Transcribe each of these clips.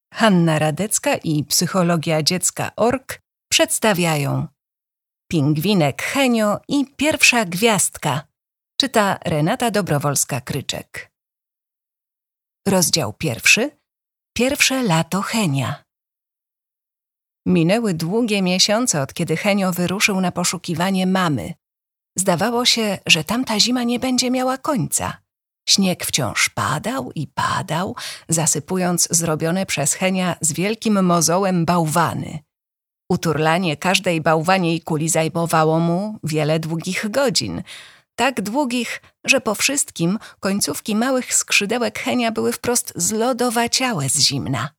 Hanna Radecka i Psychologia Dziecka.org przedstawiają Pingwinek Henio i pierwsza gwiazdka. Czyta Renata Dobrowolska-Kryczek. Rozdział 1. Pierwsze lato Henia. Minęły długie miesiące, od kiedy Henio wyruszył na poszukiwanie mamy. Zdawało się, że tamta zima nie będzie miała końca. Śnieg wciąż padał i padał, zasypując zrobione przez Henia z wielkim mozołem bałwany. Uturlanie każdej bałwaniej kuli zajmowało mu wiele długich godzin. Tak długich, że po wszystkim końcówki małych skrzydełek Henia były wprost zlodowaciałe z zimna.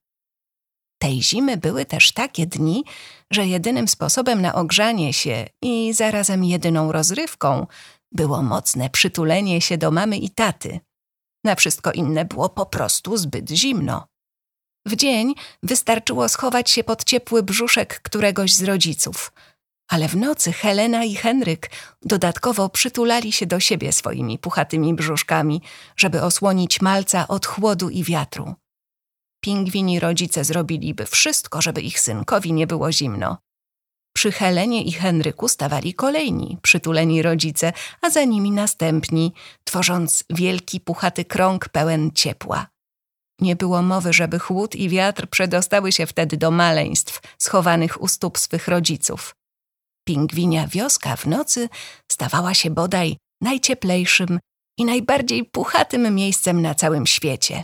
Tej zimy były też takie dni, że jedynym sposobem na ogrzanie się i zarazem jedyną rozrywką było mocne przytulenie się do mamy i taty. Na wszystko inne było po prostu zbyt zimno. W dzień wystarczyło schować się pod ciepły brzuszek któregoś z rodziców, ale w nocy Helena i Henryk dodatkowo przytulali się do siebie swoimi puchatymi brzuszkami, żeby osłonić malca od chłodu i wiatru. Pingwini rodzice zrobiliby wszystko, żeby ich synkowi nie było zimno. Przy Helenie i Henryku stawali kolejni, przytuleni rodzice, a za nimi następni, tworząc wielki, puchaty krąg pełen ciepła. Nie było mowy, żeby chłód i wiatr przedostały się wtedy do maleństw schowanych u stóp swych rodziców. Pingwinia wioska w nocy stawała się bodaj najcieplejszym i najbardziej puchatym miejscem na całym świecie.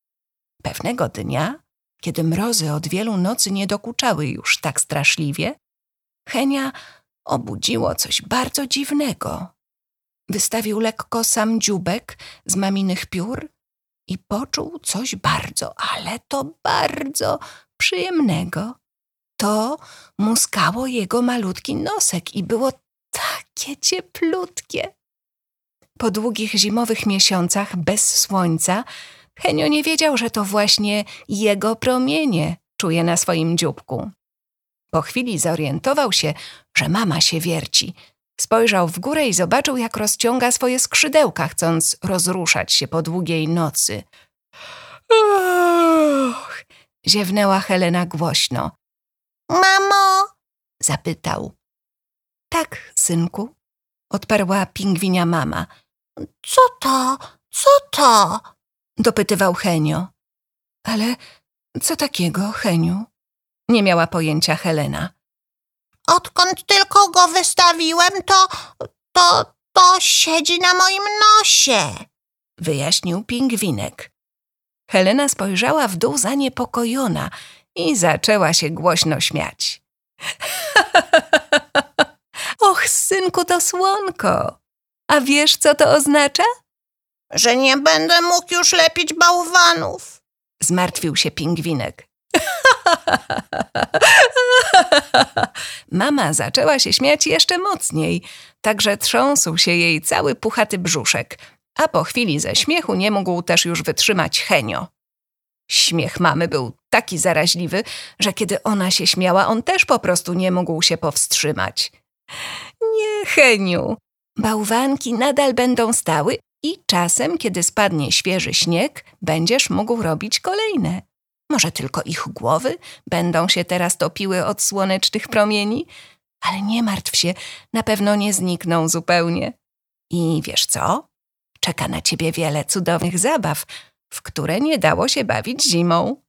Pewnego dnia, kiedy mrozy od wielu nocy nie dokuczały już tak straszliwie, Henia obudziło coś bardzo dziwnego. Wystawił lekko sam dzióbek z maminych piór i poczuł coś bardzo, ale to bardzo przyjemnego. To muskało jego malutki nosek i było takie cieplutkie. Po długich zimowych miesiącach bez słońca Henio nie wiedział, że to właśnie jego promienie czuje na swoim dzióbku. Po chwili zorientował się, że mama się wierci. Spojrzał w górę i zobaczył, jak rozciąga swoje skrzydełka, chcąc rozruszać się po długiej nocy. Och! Ziewnęła Helena głośno. Mamo? Zapytał. Tak, synku, odparła pingwinia mama. Co to? Co to? Dopytywał Henio. Ale co takiego, Heniu? Nie miała pojęcia Helena. Odkąd tylko go wystawiłem, to siedzi na moim nosie, wyjaśnił pingwinek. Helena spojrzała w dół zaniepokojona i zaczęła się głośno śmiać. Och, synku, to słonko! A wiesz, co to oznacza? Że nie będę mógł już lepić bałwanów. Zmartwił się pingwinek. Mama zaczęła się śmiać jeszcze mocniej, tak że trząsł się jej cały puchaty brzuszek, a po chwili ze śmiechu nie mógł też już wytrzymać Henio. Śmiech mamy był taki zaraźliwy, że kiedy ona się śmiała, on też po prostu nie mógł się powstrzymać. Nie, Heniu, bałwanki nadal będą stały i czasem, kiedy spadnie świeży śnieg, będziesz mógł robić kolejne. Może tylko ich głowy będą się teraz topiły od słonecznych promieni, ale nie martw się, na pewno nie znikną zupełnie. I wiesz co? Czeka na ciebie wiele cudownych zabaw, w które nie dało się bawić zimą.